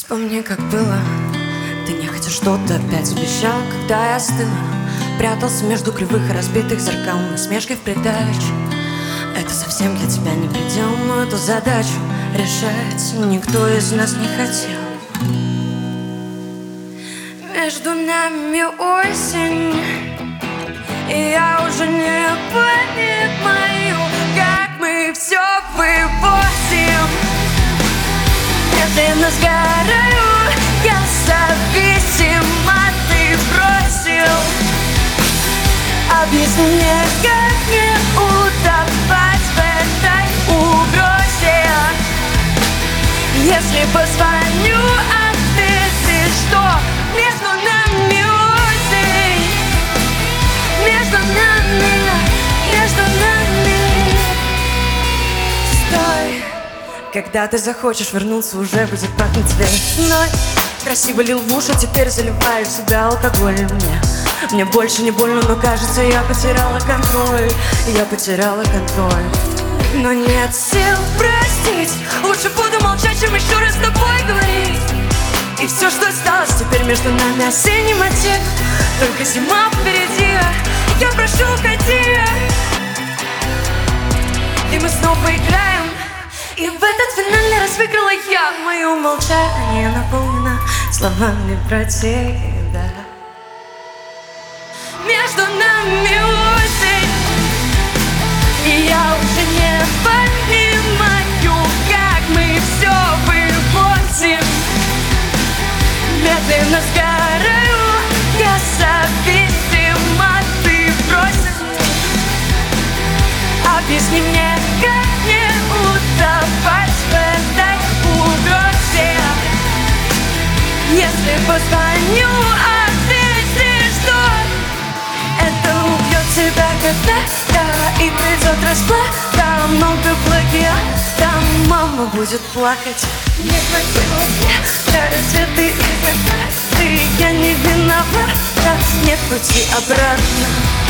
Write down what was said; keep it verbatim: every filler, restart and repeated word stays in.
Вспомни, как было. Ты нехотя что-то опять обещал, когда я стыла. Прятался между кривых и разбитых зеркал, насмешкой в придачу. Это совсем для тебя не предел, но эту задачу решать никто из нас не хотел. Между нами осень, и я уже не понимаю, как мы все вывозим. Медленно сгораю, я зависима, ты бросил. Объясни мне, как мне утопать в этой угрозе. Если позвоню, ответишь, что между нами осень, между нами, между нами. Стой, когда ты захочешь вернуться, уже будет пахнуть весной. Красиво лил в уши, теперь заливаю в себя алкоголь. Мне, мне больше не больно, но кажется, я потеряла контроль. Я потеряла контроль. Но нет сил простить. Лучше буду молчать, чем еще раз с тобой говорить. И все, что осталось теперь между нами, осенний мотив. Только зима впереди, я прошу, уходи. И мы снова играем. И в этот финальный раз выиграла я. Мое молчание наполнено словами про тебя. Между нами осень, и я уже не понимаю, как мы все вывозим. Медленно сгораю, я зависима, ты бросил. Объясни мне, как мне утопать в этой угрозе. Если позвоню, ответишь, что это убьет тебя когда-то, и придет расплата, много плагиата. Мама будет плакать. Не хватило мне рассветы и закаты. Я не виновата, нет пути обратно.